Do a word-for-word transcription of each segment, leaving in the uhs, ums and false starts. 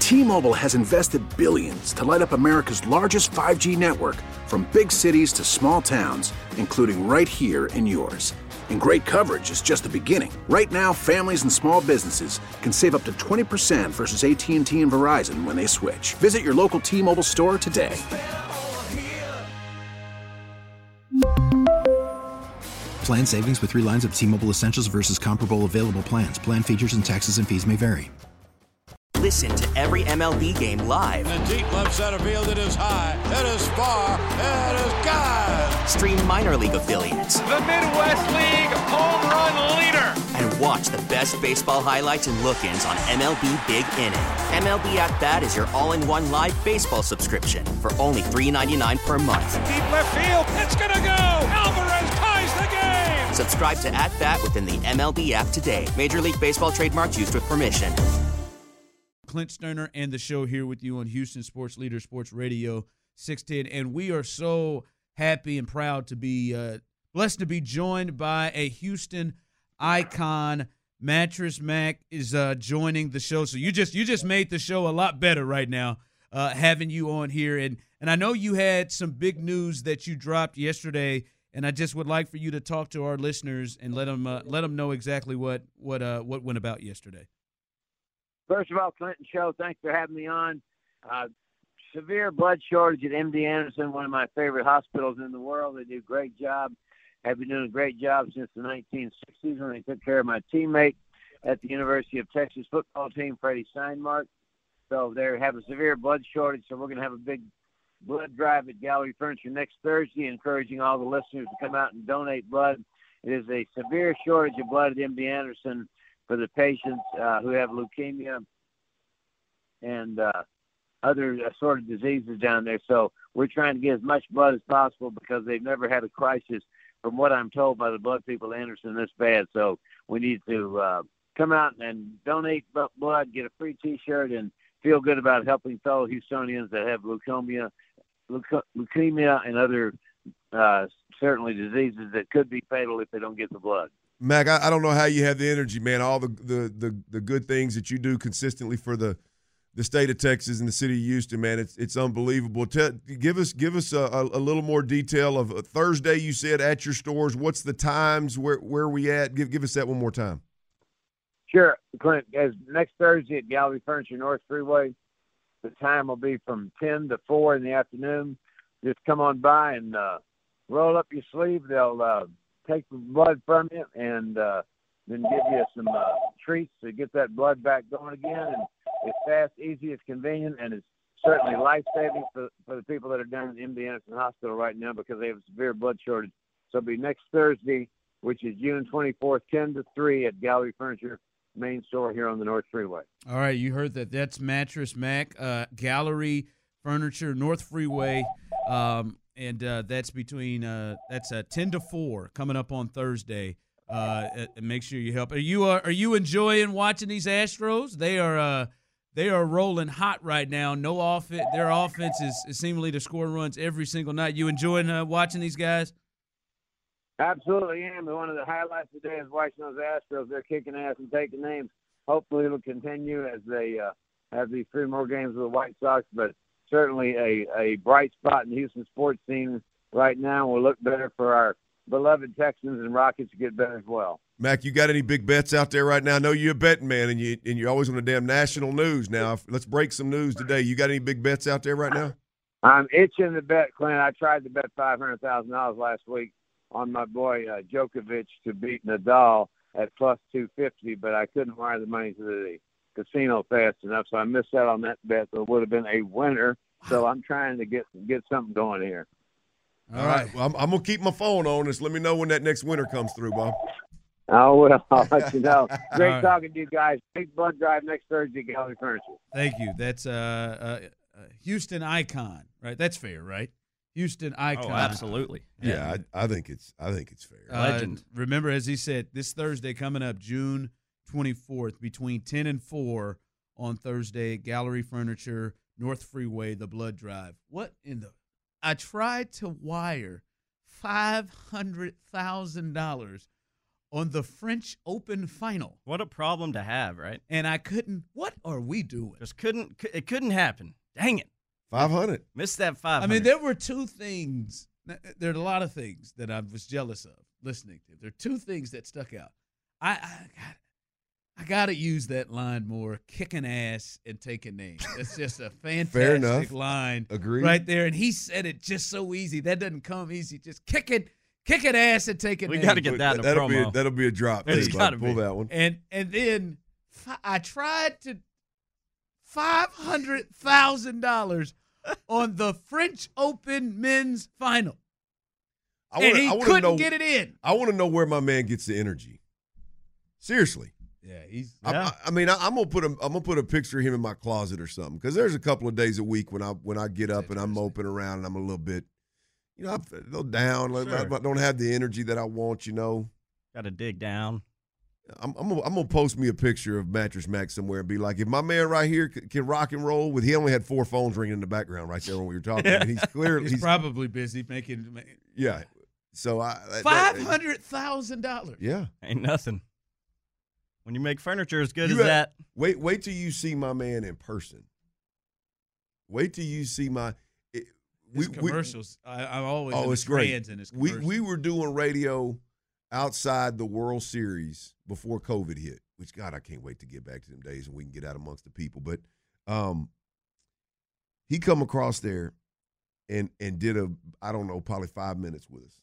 T-Mobile has invested billions to light up America's largest five G network, from big cities to small towns, including right here in yours. And great coverage is just the beginning. Right now, families and small businesses can save up to twenty percent versus A T and T and Verizon when they switch. Visit your local T-Mobile store today. Plan savings with three lines of T-Mobile Essentials versus comparable available plans. Plan features and taxes and fees may vary. Listen to every M L B game live. In the deep left center field, it is high, it is far, it is gone. Stream minor league affiliates. The Midwest League home run leader. And watch the best baseball highlights and look-ins on M L B Big Inning. M L B At Bat is your all-in-one live baseball subscription for only three dollars and ninety-nine cents per month. Deep left field, it's gonna go. Alvarez ties the game. Subscribe to At Bat within the M L B app today. Major League Baseball trademarks used with permission. Clint Sterner and the show here with you on Houston Sports Leader Sports Radio six ten, and we are so happy and proud to be uh, blessed to be joined by a Houston icon. Mattress Mac is uh, joining the show, so you just you just made the show a lot better right now, uh, having you on here, and and I know you had some big news that you dropped yesterday, and I just would like for you to talk to our listeners and let them uh, let them know exactly what what uh, what went about yesterday. First of all, Clinton Show, thanks for having me on. Uh, severe blood shortage at M D Anderson, one of my favorite hospitals in the world. They do a great job. Have been doing a great job since the nineteen sixties when they took care of my teammate at the University of Texas football team, Freddie Steinmark. So they have a severe blood shortage, so we're going to have a big blood drive at Gallery Furniture next Thursday, encouraging all the listeners to come out and donate blood. It is a severe shortage of blood at M D Anderson for the patients uh, who have leukemia and uh, other assorted diseases down there. So we're trying to get as much blood as possible because they've never had a crisis, from what I'm told by the blood people at Anderson, this bad. So we need to uh, come out and donate blood, get a free T-shirt, and feel good about helping fellow Houstonians that have leukemia, leuke- leukemia and other uh, certainly diseases that could be fatal if they don't get the blood. Mac, I, I don't know how you have the energy, man. All the, the the the good things that you do consistently for the the state of Texas and the city of Houston, man. It's it's unbelievable. Tell, give us give us a, a, a little more detail of uh, Thursday. You said at your stores. What's the times? Where where we at? Give give us that one more time. Sure, Clint. As next Thursday at Gallery Furniture North Freeway, the time will be from ten to four in the afternoon. Just come on by and uh, roll up your sleeve. They'll uh, take the blood from you and uh, then give you some uh, treats to get that blood back going again. And it's fast, easy, it's convenient, and it's certainly life-saving for, for the people that are down at M D Anderson Hospital right now because they have a severe blood shortage. So it'll be next Thursday, which is June twenty-fourth, ten to three at Gallery Furniture main store here on the North Freeway. All right, you heard that. That's Mattress Mac, uh, Gallery Furniture, North Freeway. Um, And uh, that's between uh, that's uh, ten to four coming up on Thursday. Uh, and make sure you help. Are you uh, are you enjoying watching these Astros? They are uh, they are rolling hot right now. No offense. Their offense is, is seemingly to score runs every single night. You enjoying uh, watching these guys? Absolutely am. One of the highlights today is watching those Astros. They're kicking ass and taking names. Hopefully it'll continue as they uh, have these three more games with the White Sox. But certainly a, a bright spot in the Houston sports scene right now. Will look better for our beloved Texans and Rockets to get better as well. Mac, you got any big bets out there right now? I know you're a betting man, and, you, and you're always on the damn national news now. Let's break some news today. You got any big bets out there right now? I'm itching to bet, Clint. I tried to bet five hundred thousand dollars last week on my boy uh, Djokovic to beat Nadal at plus two fifty, but I couldn't wire the money to the casino fast enough, so I missed out on that bet. So it would have been a winner. So I'm trying to get get something going here. All right. Well, I'm, I'm going to keep my phone on. Just let me know when that next winner comes through, Bob. I will. I'll let you know. Great right. talking to you guys. Big blood drive next Thursday, Gallery Furniture. Thank you. That's uh, uh, Houston icon, right? That's fair, right? Houston icon. Oh, absolutely. Yeah, I, I think it's I think it's fair. Uh, Legend. Remember, as he said, this Thursday coming up, June twenty-fourth, between ten and four on Thursday, Gallery Furniture, North Freeway, the blood drive. What in the – I tried to wire five hundred thousand dollars on the French Open final. What a problem to have, right? And I couldn't. What are we doing? Just couldn't. It couldn't happen. Dang it. five hundred. Missed that five I hundred. mean, there were two things. There are a lot of things that I was jealous of listening to. There are two things that stuck out. I, I got I got to use that line more, kicking ass and taking names. It's just a fantastic line. Agreed. Right there. And he said it just so easy. That doesn't come easy. Just kicking kicking ass and taking we names. We got to get that in a that'll promo. Be a, that'll be a drop. It's got to Pull be. that one. And, and then I tried to five hundred thousand dollars on the French Open men's final. I wanna, and he I wanna couldn't know, get it in. I want to know where my man gets the energy. Seriously. Yeah, he's. I, Yeah. I, I mean, I, I'm gonna put a, I'm gonna put a picture of him in my closet or something because there's a couple of days a week when I when I get up and I'm moping around and I'm a little bit, you know, I'm a little down. Like, Sure. I don't have the energy that I want. You know, Got to dig down. I'm I'm gonna, I'm gonna post me a picture of Mattress Mac somewhere and be like, if my man right here c- can rock and roll with, he only had four phones ringing in the background right there when we were talking. I mean, he's clearly He's, he's, probably busy making yeah. So I that- five hundred thousand dollars. Yeah. Ain't nothing. When you make furniture as good You as have- that. Wait, wait till you see my man in person. Wait till you see my. It, His commercials. I, I'm always oh, in it's the great. trends in his We commercials. we were doing radio outside the World Series before COVID hit. Which God, I can't wait to get back to them days and we can get out amongst the people. But um, he come across there and and did a I don't know probably five minutes with us.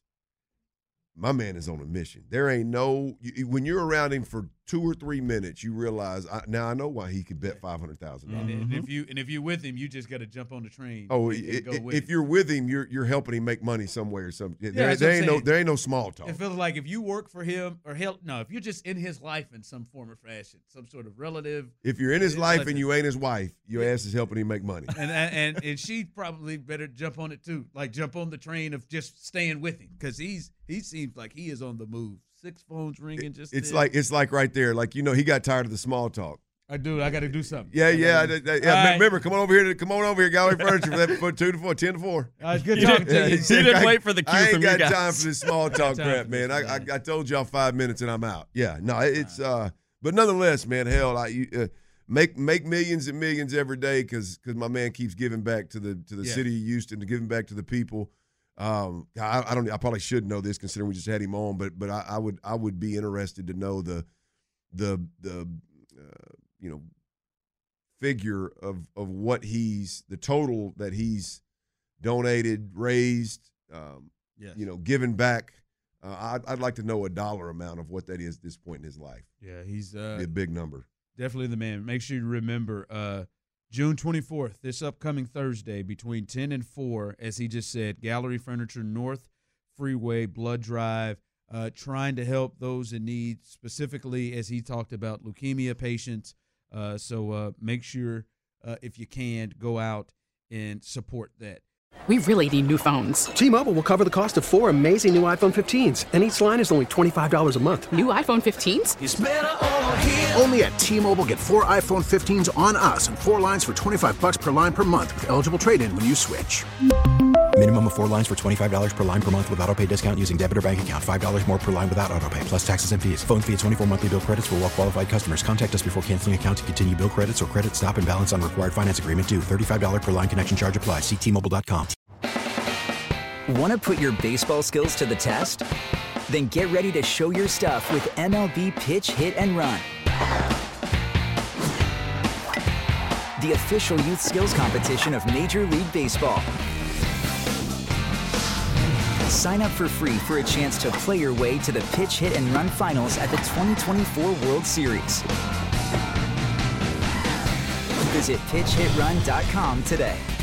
My man is on a mission. There ain't no you, when you're around him for two or three minutes, you realize I, now I know why he could bet five hundred thousand and, dollars. and if you and if you're with him, you just got to jump on the train. Oh, and, and it, go it, with if him. you're with him, you're you're helping him make money somewhere or something. There, that's there what I'm ain't no saying. there ain't no small talk. It feels like if you work for him or help, no, if you're just in his life in some form or fashion, some sort of relative. If you're in his It's life like and a- you ain't his wife, your ass is helping him make money. And and and she probably better jump on it too, like jump on the train of just staying with him because he's he seems like he is on the move. Six phones ringing, just It's there. like it's like right there, like you know, he got tired of the small talk. I do. I got to do something. Yeah, I yeah, gotta I- do- I- yeah. All right. Remember, come on over here. To, come on over here, Gallery Furniture for that for two to four, ten to four. Uh, it's good He talking didn't- to you. he said, didn't I- wait for the cue I ain't from you got guys. time for this small talk Time crap, for man. this, I, I man. I told y'all five minutes and I'm out. Yeah, no, it's uh, but nonetheless, man, hell, I you, uh, make make millions and millions every day because because my man keeps giving back to the to the Yeah. city of Houston, to giving back to the people. Um, I, I don't. I probably should know this considering we just had him on, but but I, I would I would be interested to know the the the uh, you know figure of of what he's the total that he's donated, raised, um, Yes. you know, given back. Uh, I'd, I'd like to know a dollar amount of what that is at this point in his life. Yeah, he's uh, Be a big number. definitely the man. Make sure you remember uh, June twenty-fourth, this upcoming Thursday, between ten and four, as he just said, Gallery Furniture North Freeway Blood Drive, uh, trying to help those in need, specifically as he talked about leukemia patients. Uh, so uh, make sure, uh, if you can, go out and support that. We really need new phones. T-Mobile will cover the cost of four amazing new iPhone fifteens, and each line is only twenty-five dollars a month. New iPhone fifteens? It's better over here. Only at T-Mobile, get four iPhone fifteens on us and four lines for twenty-five bucks per line per month with eligible trade-in when you switch. Minimum of four lines for twenty-five dollars per line per month with autopay discount using debit or bank account. five dollars more per line without autopay, plus taxes and fees. Phone fee at twenty-four monthly bill credits for well-qualified customers. Contact us before canceling account to continue bill credits or credit stop and balance on required finance agreement due. thirty-five dollars per line connection charge applies. See T Mobile dot com. Want to put your baseball skills to the test? Then get ready to show your stuff with M L B Pitch, Hit, and Run. The official youth skills competition of Major League Baseball. Sign up for free for a chance to play your way to the Pitch, Hit, and Run finals at the twenty twenty-four World Series. Visit pitch hit run dot com today.